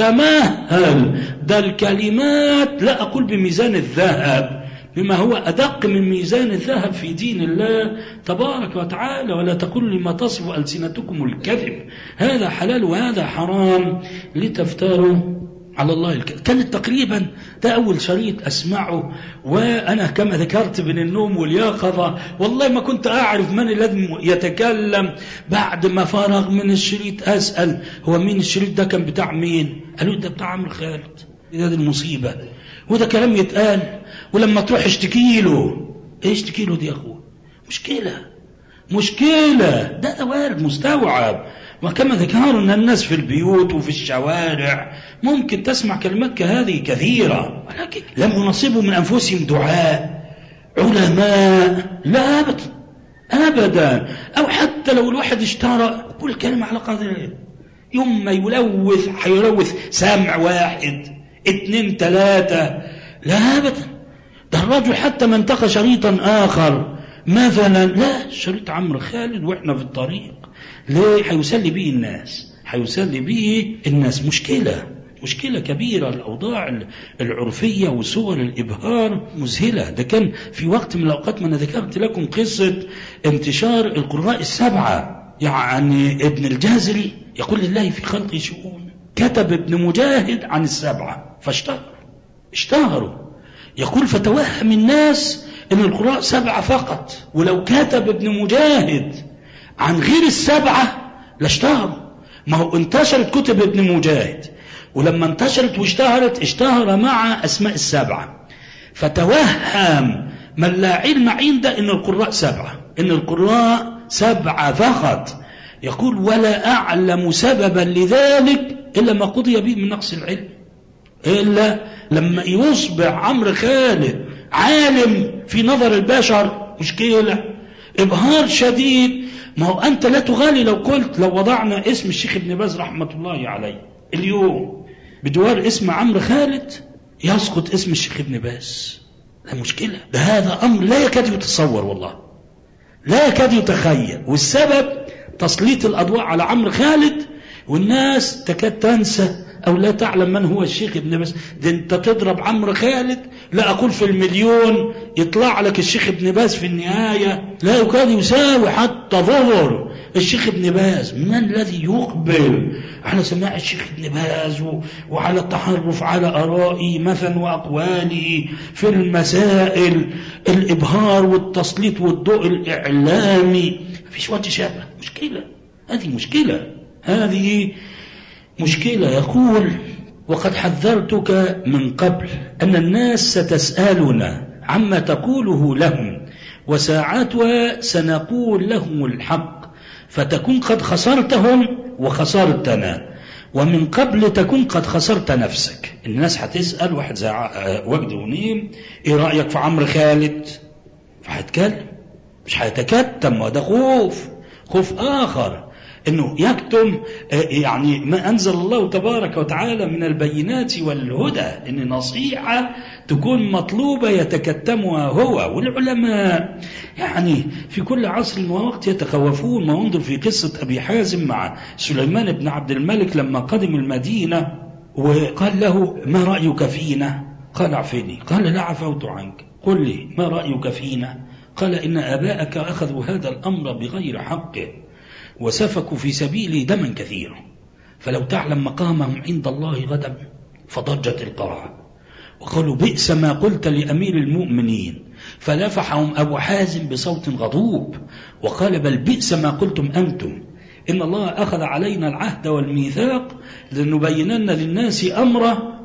Speaker 2: تمهل. ده الكلمات لا أقول بميزان الذهب، بما هو أدق من ميزان الذهب في دين الله تبارك وتعالى. ولا تقول لما تصف ألسنتكم الكذب، هذا حلال وهذا حرام لتفتروا على الله الكذب. كانت تقريبا ده أول شريط أسمعه، وأنا كما ذكرت بين النوم واليقظة والله ما كنت أعرف من الذي يتكلم. بعد ما فرغ من الشريط أسأل هو مين الشريط ده، كان بتاع مين؟ قالوا ده بتاع عمرو خالد. ده المصيبة، وده كلام يتقال. ولما تروح اشتكي له، ايه اشتكي له دي يا أخوه؟ مشكلة. ده وارد مستوعب. وكما ذكرنا الناس في البيوت وفي الشوارع ممكن تسمع كلمات كهذه كثيرة، ولكن لم ينصبوا من أنفسهم دعاء علماء، لا أبدا. أو حتى لو الواحد اشترى كل كلمة على قدره، يوم ما هيلوث سمع 1 2 3، لا أبدا. ده الرجل حتى من انتقى شريطا آخر مثلا، لا شريط عمرو خالد وإحنا في الطريق، ليه؟ هيسلي به الناس. مشكلة كبيرة. الأوضاع العرفية وصور الإبهار مذهلة. ده كان في وقت من الأوقات ما أنا ذكرت لكم قصة انتشار القراء ال7. يعني ابن الجازري يقول لله في خلقه شؤون، كتب ابن مجاهد عن ال7 فاشتهروا. يقول فتوهم الناس ان القراء 7 فقط، ولو كتب ابن مجاهد عن غير ال7 لاشتهروا. ما هو انتشرت كتب ابن مجاهد، ولما انتشرت واشتهرت اشتهر مع اسماء ال7، فتوهم من لا علم عنده ان القراء 7، ان القراء 7 فقط. يقول ولا اعلم سببا لذلك إلا ما قضي به من نقص العلم، إلا لما يصبح عمرو خالد عالم في نظر البشر مشكلة، إبهار شديد. ما هو أنت لا تغالي لو قلت، لو وضعنا اسم الشيخ ابن باز رحمة الله عليه اليوم بدوار اسم عمرو خالد يسقط اسم الشيخ ابن باز، لا مشكلة. ده هذا أمر لا يكاد يتصور، والله لا يكاد يتخيل. والسبب تسليط الأضواء على عمرو خالد، والناس تكاد تنسى أو لا تعلم من هو الشيخ ابن باز. ده أنت تضرب عمرو خالد، لا أقول في المليون، يطلع لك الشيخ ابن باز في النهاية لا يكاد يساوي حتى ظهر الشيخ ابن باز. من الذي يقبل على سماع الشيخ ابن باز وعلى التحرف على آرائه مثلا وأقواله في المسائل؟ الإبهار والتسليط والضوء الإعلامي مفيش وجه شابه. مشكلة، هذه مشكلة، هذه مشكلة. يقول: وقد حذرتك من قبل أن الناس ستسألنا عما تقوله لهم، وساعتها سنقول لهم الحق، فتكون قد خسرتهم وخسرتنا، ومن قبل تكون قد خسرت نفسك. الناس هتسأل واحد زي وجدي غنيم: ايه رأيك في عمرو خالد؟ فهيتكلم، مش هيتكتم. وده خوف آخر، انه يكتم يعني ما انزل الله تبارك وتعالى من البينات والهدى، ان نصيحة تكون مطلوبة يتكتمها هو. والعلماء يعني في كل عصر ووقت يتخوفون. ما انظر في قصة ابي حازم مع سليمان بن عبد الملك لما قدم المدينة وقال له: ما رأيك فينا؟ قال: اعفني. قال: لا عفوت عنك، قل لي ما رأيك فينا؟ قال: إن آباءك أخذوا هذا الأمر بغير حقه وسفكوا في سبيله دما كثيرا، فلو تعلم مقامهم عند الله غدا. فضجت القاعة وقالوا: بئس ما قلت لأمير المؤمنين. فلفحهم أبو حازم بصوت غضوب وقال: بل بئس ما قلتم أنتم، إن الله أخذ علينا العهد والميثاق لنبينن للناس أمره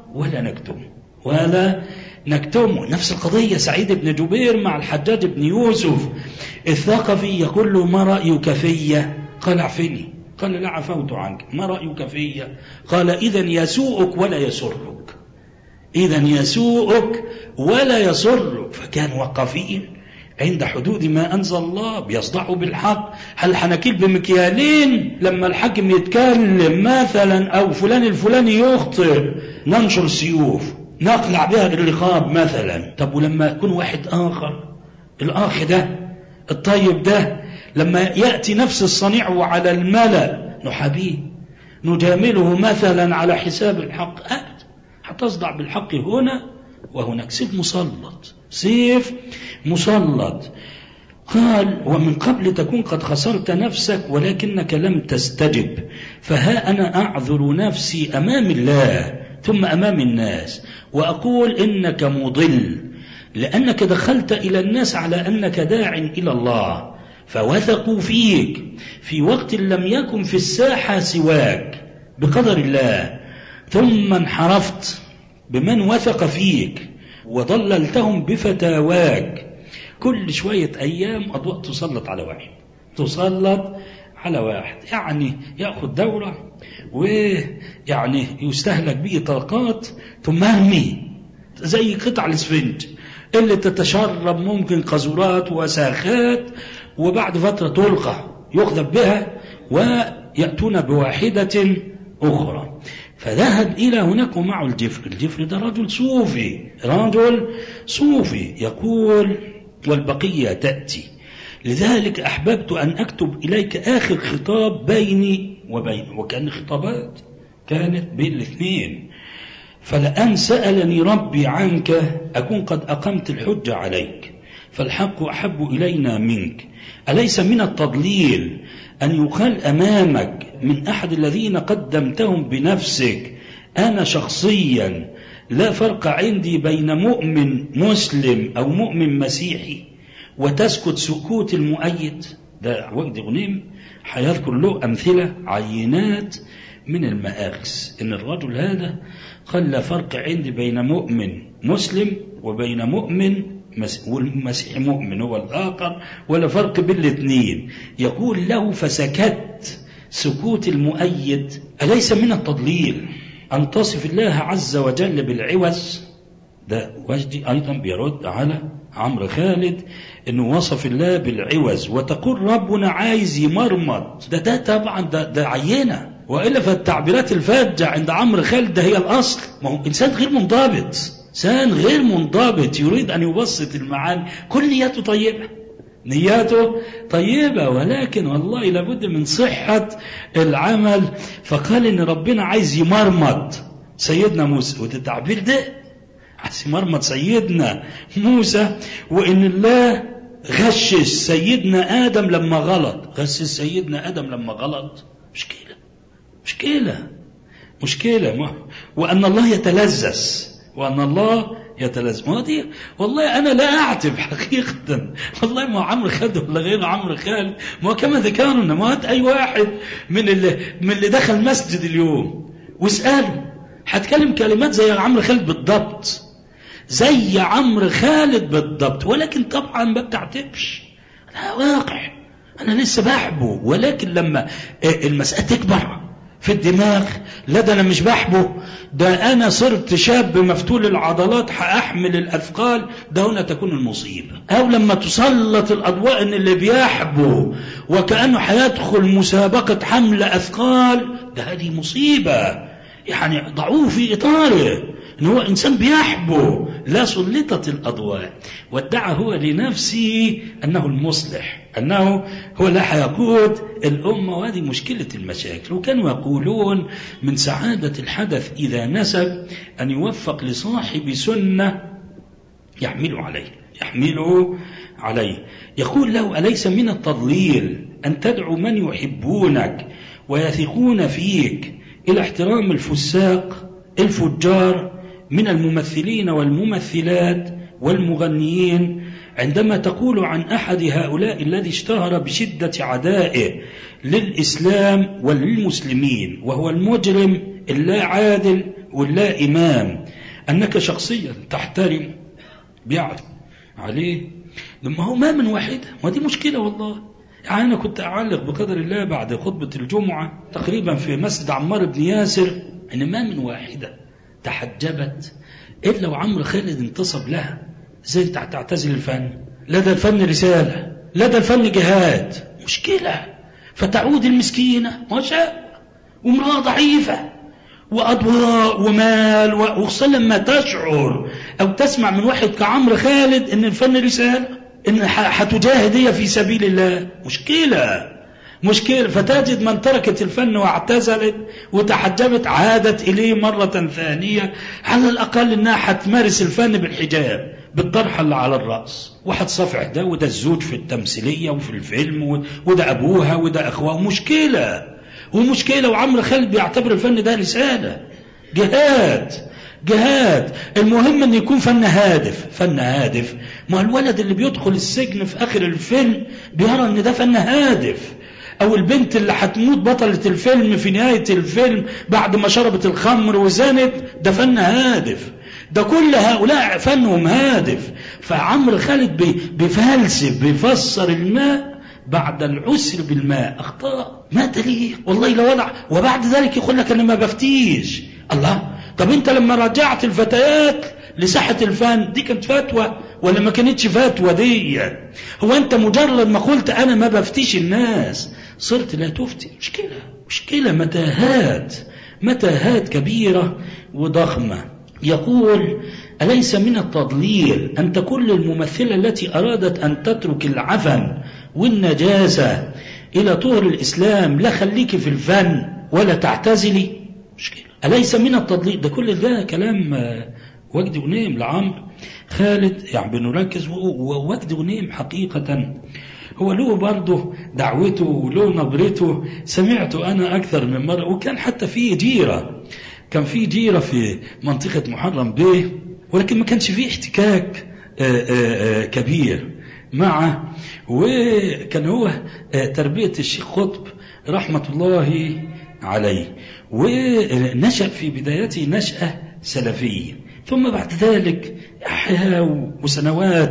Speaker 2: ولا نكتمه. نفس القضية سعيد بن جبير مع الحجاج بن يوسف الثقفي، يقول له: ما رأيك فيا؟ قال: اعفني. قال: لا عفوت عنك. ما رأيك فيا؟ قال: إذن يسوءك ولا يسرك، إذن يسوءك ولا يسرك. فكان وقفين عند حدود ما أنزل الله، بيصدعوا بالحق. هل حنكيل بمكيالين لما الحاكم يتكلم مثلا أو فلان الفلاني يخطئ ننشر السيوف نقلع بها الرقاب مثلا؟ طب ولما يكون واحد آخر، الآخ ده الطيب ده لما يأتي نفس الصنيع وعلى الملأ نحابيه نجامله مثلا على حساب الحق، هتصدع بالحق هنا وهناك. سيف مسلط. قال: ومن قبل تكون قد خسرت نفسك ولكنك لم تستجب، فها أنا أعذر نفسي أمام الله ثم أمام الناس وأقول إنك مضل، لأنك دخلت إلى الناس على أنك داع إلى الله، فوثقوا فيك في وقت لم يكن في الساحة سواك بقدر الله، ثم انحرفت بمن وثق فيك وضللتهم بفتاواك. كل شوية أيام أضواء تسلط على واحد، يعني يأخذ دورة ويعني يستهلك به طاقات ثم يرمي زي قطع الاسفنج اللي تتشرب ممكن قذورات وساخات، وبعد فترة تلقى يخذف بها ويأتون بواحدة أخرى. فذهب إلى هناك ومعه الجفر ده رجل صوفي يقول: والبقية تأتي، لذلك أحببت أن أكتب إليك آخر خطاب بيني وبينه. وكان خطابات كانت بين الاثنين. فلأن سألني ربي عنك أكون قد أقمت الحجة عليك، فالحق أحب إلينا منك. أليس من التضليل أن يقال أمامك من أحد الذين قدمتهم بنفسك: أنا شخصيا لا فرق عندي بين مؤمن مسلم أو مؤمن مسيحي، وتسكت سكوت المؤيد؟ ده وجدي غنيم هيذكر له أمثلة عينات من المآخذ إن الرجل هذا قال: لا فرق عندي بين مؤمن مسلم وبين مؤمن والمسيح مؤمن هو الآخر، ولا فرق بين الاثنين. يقول له: فسكت سكوت المؤيد. أليس من التضليل أن تصف الله عز وجل بالعوز؟ ده وجدي أيضا بيرد على عمرو خالد إنه وصف الله بالعوز، وتقول ربنا عايز يمرمط. ده طبعا ده عينة، وإلا فالتعبيرات الفاجة عند عمرو خالد ده هي الأصل. ما هو إنسان غير منضبط، إنسان غير منضبط يريد أن يبسط المعاني. كل نياته طيبة، نياته طيبة، ولكن والله لابد من صحة العمل. فقال إن ربنا عايز يمرمط سيدنا موسى، وده التعبير ده عايز يمرمط سيدنا موسى، وإن الله غشش سيدنا آدم لما غلط. غشش سيدنا آدم لما غلط، مشكلة. وأن الله يتلذذ، وأن الله يتلازم. ودي والله أنا لا أعتب حقيقة، والله ما عمرو خالد ولا غير عمرو خالد، ما كما ذكرنا، ما هات أي واحد من اللي دخل مسجد اليوم واسأله، هتكلم كلمات زي عمرو خالد بالضبط، زي عمرو خالد بالضبط. ولكن طبعا ما بتعتبش، أنا واقع، أنا لسه بحبه. ولكن لما المسألة تكبر في الدماغ، لا ده أنا مش بحبه، ده أنا صرت شاب مفتول العضلات هأحمل الأثقال، ده هنا تكون المصيبة. أو لما تسلط الأضواء إن اللي بيحبه وكأنه هيدخل مسابقة حمل أثقال، ده هذه مصيبة. يعني ضعوه في إطاره إن هو إنسان بيحبه، لا سلطت الأضواء، وادعى هو لنفسه أنه المصلح، أنه هو لا هيقود الأمة. وهذه مشكلة المشاكل. وكانوا يقولون من سعادة الحدث إذا نسب أن يوفق لصاحب سنة يحمله عليه. يقول له: أليس من التضليل أن تدعو من يحبونك ويثقون فيك إلى احترام الفساق الفجار من الممثلين والممثلات والمغنيين، عندما تقول عن أحد هؤلاء الذي اشتهر بشدة عدائه للإسلام وللمسلمين، وهو المجرم اللا عادل واللا إمام، أنك شخصيا تحترم بيعرف عليه؟ لما هو ما من واحدة، ودي مشكلة والله. يعني أنا كنت أعلق بقدر الله بعد خطبة الجمعة تقريبا في مسجد عمار بن ياسر إن ما من واحدة تحجبت إلا وعمرو خالد انتصب لها. زي أنت تعتزل الفن؟ لا ده الفن رسالة، لا ده الفن جهاد. مشكلة. فتعود المسكينة ما شاء وامرأة ضعيفة وأضواء ومال، وخصوصا لما تشعر أو تسمع من واحد كعمرو خالد إن الفن رسالة، إن هتجاهد هي في سبيل الله. مشكلة. فتجد من تركت الفن واعتزلت وتحجبت عادت إليه مرة ثانية، على الأقل إنها هتمارس الفن بالحجاب، بالطرحة اللي على الرأس، وهتصافح ده، وده الزوج في التمثيلية وفي الفيلم، وده أبوها وده أخوها. ومشكلة. وعمرو خالد بيعتبر الفن ده رسالة، جهاد. المهم أن يكون فن هادف. ما الولد اللي بيدخل السجن في آخر الفيلم بيرى أن ده فن هادف، أو البنت اللي هتموت بطلة الفيلم في نهاية الفيلم بعد ما شربت الخمر وزنت، ده فن هادف. ده كل هؤلاء فنهم هادف. فعمرو خالد بيفسر الماء بعد العسر بالماء. أخطاء ما تليق والله لا وضع. وبعد ذلك يقول لك أنا ما بفتيش. الله، طب أنت لما رجعت الفتيات لساحة الفن دي كانت فتوى ولا ما كانتش فتوى دي؟ هو أنت مجرد ما قلت أنا ما بفتيش الناس صرت لا تفتي؟ مشكلة. متاهات كبيرة وضخمة. يقول: أليس من التضليل أن تكون للممثلة التي أرادت أن تترك العفن والنجاسة إلى طهر الإسلام لا خليك في الفن ولا تعتزلي؟ مشكلة. أليس من التضليل؟ ده كل ده كلام وجدي غنيم لعمرو خالد. يعني بنركز. ووجدي غنيم حقيقة هو له برضه دعوته وله نبرته، سمعته أنا أكثر من مرة. وكان حتى في جيرة في منطقة محرم بيه، ولكن ما كانش فيه احتكاك كبير معه. وكان هو تربية الشيخ قطب رحمة الله عليه، ونشأ في بدايته نشأة سلفية، ثم بعد ذلك أحياء وسنوات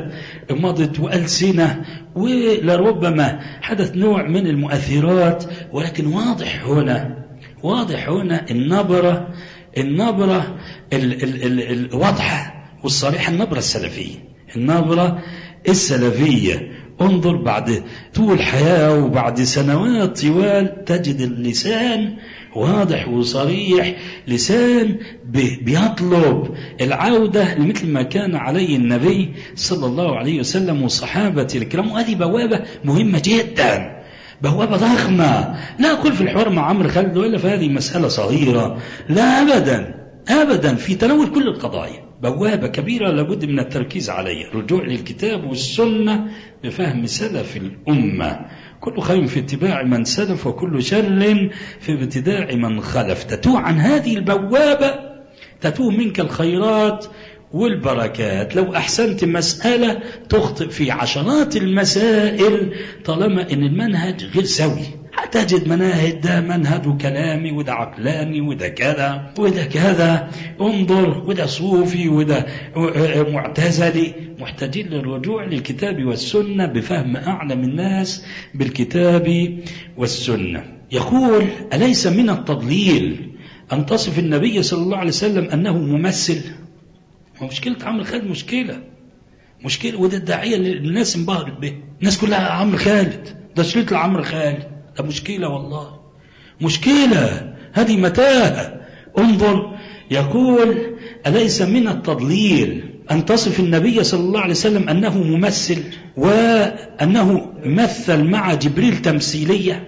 Speaker 2: مضت وألسنة، ولربما حدث نوع من المؤثرات، ولكن واضح هنا النبرة الواضحة والصريحة، النبرة السلفية. انظر بعد طول حياة وبعد سنوات طوال تجد اللسان واضح وصريح، لسان بيطلب العودة لمثل ما كان عليه النبي صلى الله عليه وسلم والصحابة الكرام. وهذه بوابة مهمة جدا، بوابة ضخمة. لا أقول في الحوار مع عمرو خالد وإلا فهذه مسألة صغيرة، لا أبدا في تناول كل القضايا، بوابة كبيرة لابد من التركيز عليها. الرجوع للكتاب والسنة بفهم سلف الأمة. كل خير في اتباع من سلف وكل شر في ابتداع من خلف. تتوه عن هذه البوابة تتوه منك الخيرات والبركات. لو أحسنت مسألة تخطئ في عشرات المسائل طالما أن المنهج غير سوي. هتجد مناهج، ده منهج كلامي وده عقلاني وده كذا وده كذا، انظر، وده صوفي وده معتزلي. محتاجين للرجوع للكتاب والسنة بفهم أعلم الناس بالكتاب والسنة. يقول: أليس من التضليل أن تصف النبي صلى الله عليه وسلم أنه ممثل؟ مشكلة عمرو خالد مشكلة، وده الداعية اللي الناس انبهرت به. الناس كلها عمرو خالد، ده شريط لعمرو خالد، ده مشكلة والله، مشكلة، هذه متاهة. انظر، يقول: أليس من التضليل أن تصف النبي صلى الله عليه وسلم أنه ممثل، وأنه مثل مع جبريل تمثيلية؟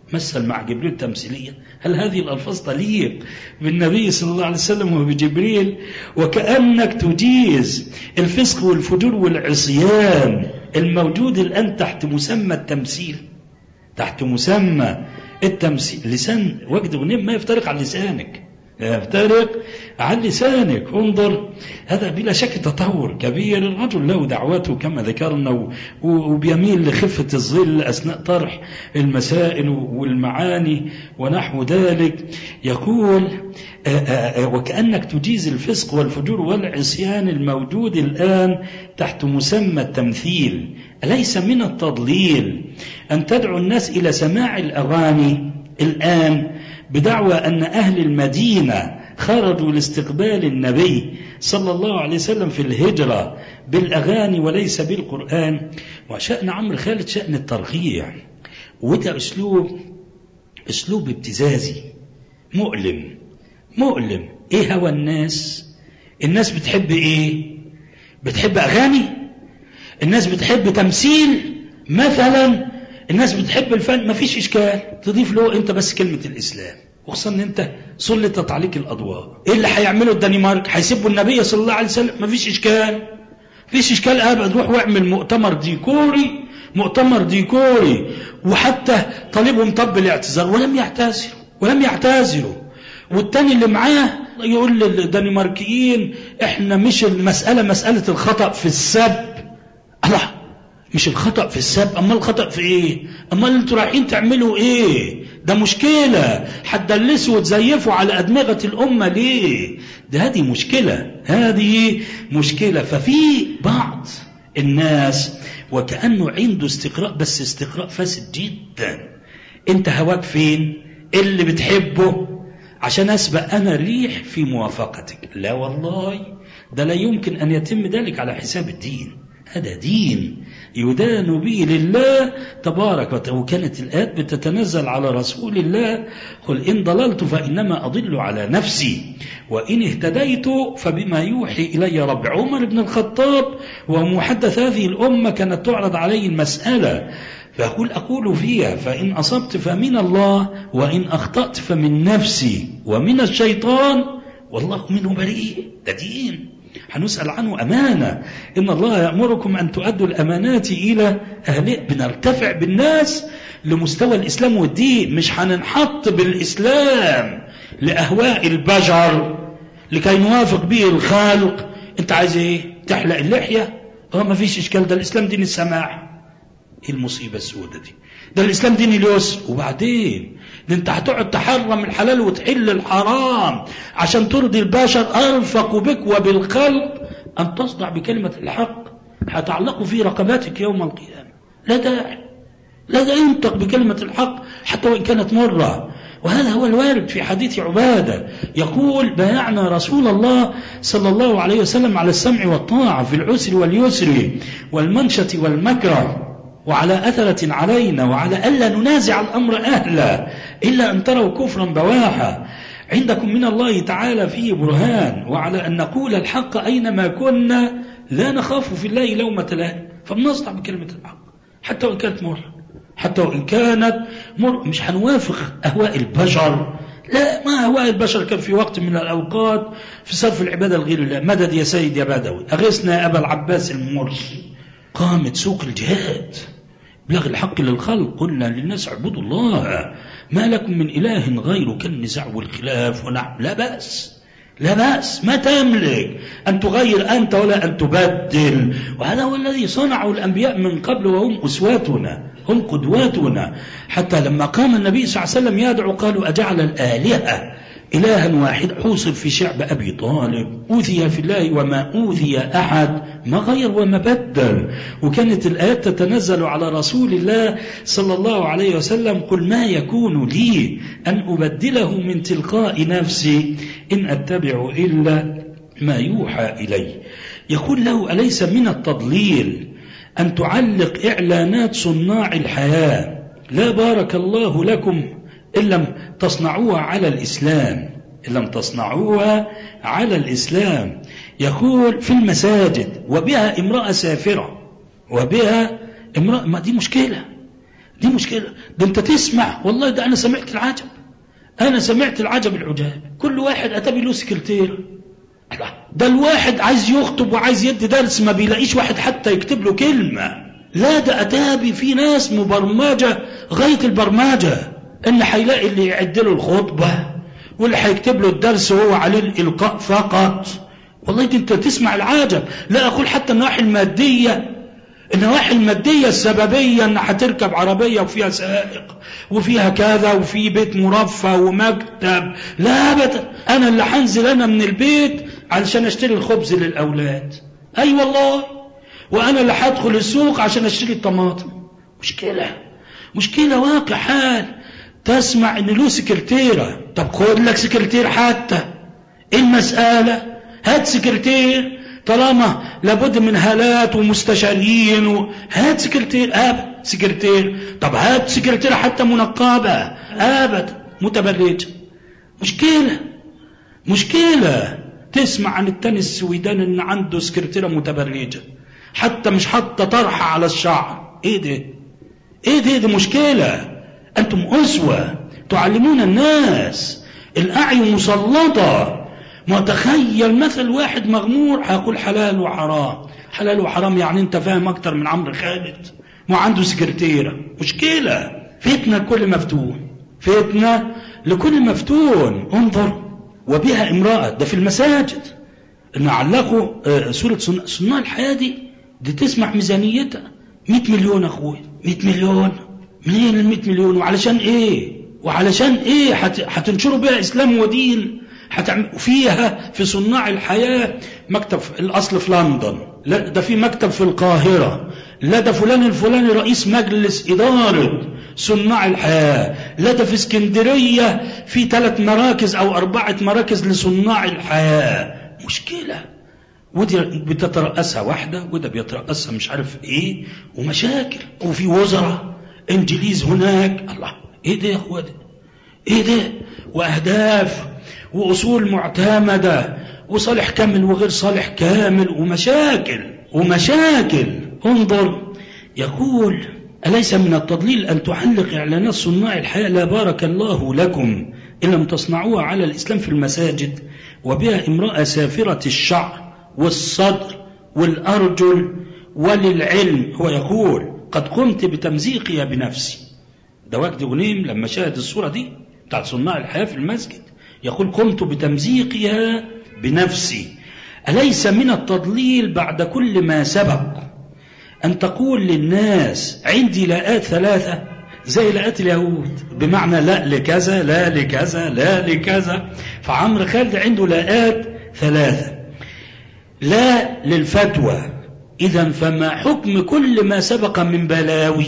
Speaker 2: هل هذه الألفاظ تليق بالنبي صلى الله عليه وسلم وبجبريل؟ وكأنك تجيز الفسق والفجور والعصيان الموجود الآن تحت مسمى التمثيل، لسان وجد غنيم ما يفترق عن لسانك، انظر، هذا بلا شك تطور كبير. الرجل له دعوته كما ذكرنا، وبيميل لخفة الظل أثناء طرح المسائل والمعاني ونحو ذلك. يقول: وكأنك تجيز الفسق والفجور والعصيان الموجود الآن تحت مسمى التمثيل. أليس من التضليل أن تدعو الناس إلى سماع الأغاني الآن بدعوى أن أهل المدينة خرجوا لاستقبال النبي صلى الله عليه وسلم في الهجرة بالأغاني وليس بالقرآن؟ وشأن عمرو خالد شأن الترخيع، وده أسلوب ابتزازي مؤلم. إيه هو الناس بتحب إيه؟ بتحب أغاني؟ الناس بتحب تمثيل مثلا؟ الناس بتحب الفن؟ ما فيش إشكال، تضيف له أنت بس كلمة الإسلام، وخصوصا أن أنت سلطت عليك الأضواء. إيه اللي هيعمله الدنمارك؟ هيسبوا النبي صلى الله عليه وسلم؟ ما فيش إشكال أبدا. روح واعمل مؤتمر ديكوري، وحتى طالبهم طب الاعتذار ولم يعتذروا. والتاني اللي معاه يقول للدنماركيين: إحنا مش مسألة الخطأ في السب. الله، مش الخطأ في السب، أما الخطأ في إيه؟ أما أنتوا رايحين تعملوا إيه؟ ده مشكلة، هتدلسوا وتزيفوا على أدمغة الأمة ليه؟ هذه مشكلة. ففي بعض الناس وكأنه عنده استقراء، بس استقراء فاسد جدا. أنت هواك فين؟ اللي بتحبه عشان أسبق أنا ريح في موافقتك. لا والله، ده لا يمكن أن يتم ذلك على حساب الدين. هذا دين يدان به لله تبارك وتعالى. وكانت الآيات بتتنزل على رسول الله: قل إن ضللت فإنما أضل على نفسي وإن اهتديت فبما يوحي إلي رب. عمر بن الخطاب ومحدث هذه الأمة كانت تعرض عليه المسألة، أقول فيها: فإن أصبت فمن الله وإن أخطأت فمن نفسي ومن الشيطان والله منه بريء. ده دين هنسأل عنه أمانة. إن الله يأمركم أن تؤدوا الأمانات إلى أهله. بنرتفع بالناس لمستوى الإسلام والدين، مش هننحط بالإسلام لأهواء البشر لكي نوافق به الخالق. أنت عايز إيه؟ تحلق اللحية؟ ما فيش إشكال، ده الإسلام دين السماح. إيه المصيبة السودة دي؟ ده الإسلام دين اليسر. وبعدين ده أنت هتقعد تحرم الحلال وتحل الحرام عشان ترضي البشر. أرفق بك وبالخلق أن تصدع بكلمة الحق هتعلقوا في رقباتك يوم القيامة. لا داعي، لا داعي ينطق بكلمة الحق حتى وإن كانت مرة. وهذا هو الوارد في حديث عبادة، يقول: بايعنا رسول الله صلى الله عليه وسلم على السمع والطاعة في العسر واليسر والمنشة والمكره، وعلى أثرة علينا، وعلى ألا ننازع الأمر أهلا إلا أن تروا كفرا بواحا عندكم من الله تعالى فيه برهان، وعلى أن نقول الحق أينما كنا لا نخاف في الله لومة لائم. فبنصدع بكلمة الحق حتى وإن كانت مرة، حتى وإن كانت مرة. مش هنوافق أهواء البشر، لا، ما أهواء البشر. كان في وقت من الأوقات في صرف العبادة لغير الله، مدد يا سيد يا بدوي، أغثنا يا أبا العباس المرسي. قامت سوق الجهاد بلغ الحق للخلق، قلنا للناس اعبدوا الله ما لكم من إله غيره، كالنزاع والخلاف ونحن. لا بأس، لا بأس، ما تملك أن تغير أنت ولا أن تبدل. وهذا هو الذي صنعه الأنبياء من قبل، وهم أسواتنا، هم قدواتنا. حتى لما قام النبي صلى الله عليه وسلم يدعو قالوا: أجعل الآلهة إلها واحد؟ حوصف في شعب أبي طالب، أوذي في الله وما أوذي أحد، ما غير وما بدل. وكانت الآيات تتنزل على رسول الله صلى الله عليه وسلم: قل ما يكون لي أن أبدله من تلقاء نفسي إن أتبع إلا ما يوحى إلي. يقول له: أليس من التضليل أن تعلق إعلانات صناع الحياة لا بارك الله لكم إن لم تصنعوها على الإسلام، إن لم تصنعوها على الإسلام. يقول: في المساجد وبها امرأة سافرة، وبها امرأة. ما دي مشكلة، دي مشكلة. ده أنت تسمع، والله ده أنا سمعت العجب، أنا سمعت العجب العجاب. كل واحد أتى له سكرتير. ده الواحد عايز يخطب وعايز يدي درس ما بيلاقيش واحد حتى يكتب له كلمة. لا، ده أتابي في ناس مبرمجة غاية البرمجة، إن هيلاقي اللي يعد له الخطبة واللي هيكتب له الدرس وهو عليه الإلقاء فقط. والله دي أنت تسمع العجب. لا أقول حتى النواحي المادية، النواحي المادية السببية، إن هتركب عربية وفيها سائق وفيها كذا وفي بيت مرفه ومكتب. لا أبدا، أنا اللي هنزل أنا من البيت علشان أشتري الخبز للأولاد. أي والله. وأنا اللي هدخل السوق عشان أشتري الطماطم. مشكلة واقع حال. تسمع إن له سكرتيرة. طب خد لك سكرتير حتى. إيه المسألة؟ هات سكرتير، طالما لابد من هالات ومستشارين هات سكرتير. سكرتير. طب هات سكرتير حتى منقبة. أبدا، متبرجة. مشكلة. تسمع عن التاني السويدان إن عنده سكرتيرة متبرجة، حتى مش حاطة طرحة على الشعر. إيه ده مشكلة. أنتم أسوة، تعلمون الناس، الأعين مسلطة. متخيل مثل واحد مغمور هيقول حلال وحرام، حلال وحرام، يعني أنت فاهم أكتر من عمرو خالد وعنده سكرتيرة. مشكلة. فتنة لكل مفتون، فتنة لكل مفتون. انظر، وبها امرأة. ده في المساجد. إن علقوا سورة صناع الحياة دي تسمع ميزانيتها 100 مليون. أخوي 100 مليون منين ال 100 مليون؟ وعلشان إيه هتنشروا بها إسلام ودين؟ فيها في صناع الحياة مكتب الأصل في لندن، لا ده في مكتب في القاهرة، لا ده فلان الفلاني رئيس مجلس إدارة صناع الحياة، لا ده في اسكندرية في 3 مراكز أو 4 مراكز لصناع الحياة. مشكلة. ودي بتترأسها واحدة وده بيترأسها مش عارف إيه، ومشاكل. وفي وزراء إنجليز هناك. الله، إيه ده يا أخوة؟ إيه ده؟ وأهداف وأصول معتمدة وصالح كامل وغير صالح كامل ومشاكل. انظر، يقول: أليس من التضليل أن تعلق إعلانات صناع الحياة لا بارك الله لكم إن لم تصنعوها على الإسلام في المساجد وبها امرأة سافرة الشعر والصدر والأرجل وللعلم. هو يقول: قد قمت بتمزيقها بنفسي. ده وجد غنيم لما شاهد الصورة دي بتاعت صناع الحياة في المسجد يقول: قمت بتمزيقها بنفسي. أليس من التضليل بعد كل ما سبق أن تقول للناس عندي لاءات 3 زي لاءات اليهود، بمعنى لا لكذا لا لكذا لا لكذا؟ فعمرو خالد عنده لاءات 3: لا للفتوى إذن فما حكم كل ما سبق من بلاوي؟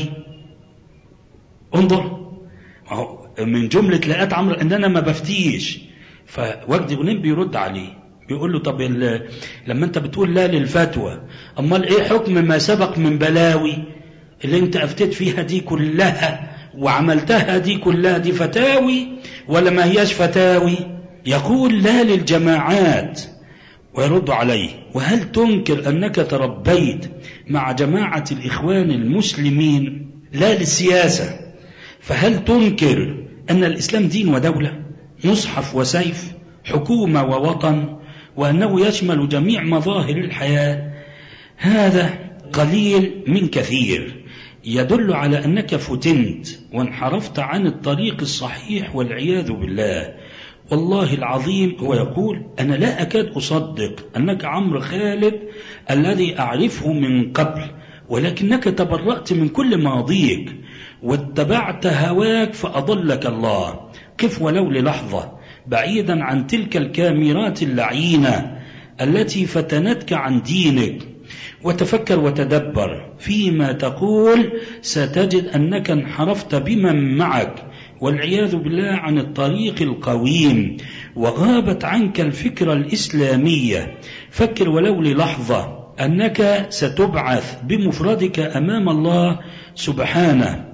Speaker 2: انظر، من جملة لقات عمرو ان انا ما بفتيش. فوجدي غنيم بيرد عليه بيقول له طب لما انت بتقول لا للفتوى، امال ايه حكم ما سبق من بلاوي اللي انت افتيت فيها دي كلها وعملتها دي كلها؟ دي فتاوي ولا ما هياش فتاوي؟ يقول لا للجماعات. ويرد عليه وهل تنكر انك تربيت مع جماعة الاخوان المسلمين لا للسياسة؟ فهل تنكر أن الإسلام دين ودولة، مصحف وسيف، حكومة ووطن، وأنه يشمل جميع مظاهر الحياة؟ هذا قليل من كثير، يدل على أنك فتنت وانحرفت عن الطريق الصحيح والعياذ بالله. والله العظيم هو يقول أنا لا أكاد أصدق أنك عمرو خالد الذي أعرفه من قبل، ولكنك تبرأت من كل ماضيك واتبعت هواك فأضلك الله. قف ولو للحظة بعيدا عن تلك الكاميرات اللعينة التي فتنتك عن دينك، وتفكر وتدبر فيما تقول، ستجد أنك انحرفت بمن معك والعياذ بالله عن الطريق القويم، وغابت عنك الفكرة الإسلامية. فكر ولو للحظة أنك ستبعث بمفردك أمام الله سبحانه،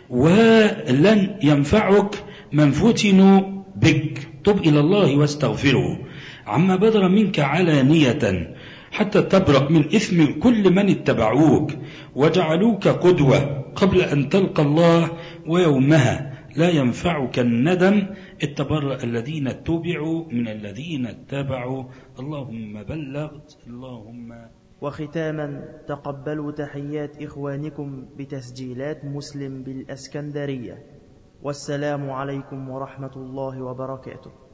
Speaker 2: ولن ينفعك من فتنوا بك. تب إلى الله واستغفره عما بدر منك علانية حتى تبرأ من إثم كل من اتبعوك وجعلوك قدوة قبل أن تلقى الله، ويومها لا ينفعك الندم. اتبرأ الذين اتبعوا من الذين اتبعوا. اللهم بلغت. اللهم.
Speaker 5: وختاما تقبلوا تحيات إخوانكم بتسجيلات مسلم بالأسكندرية، والسلام عليكم ورحمة الله وبركاته.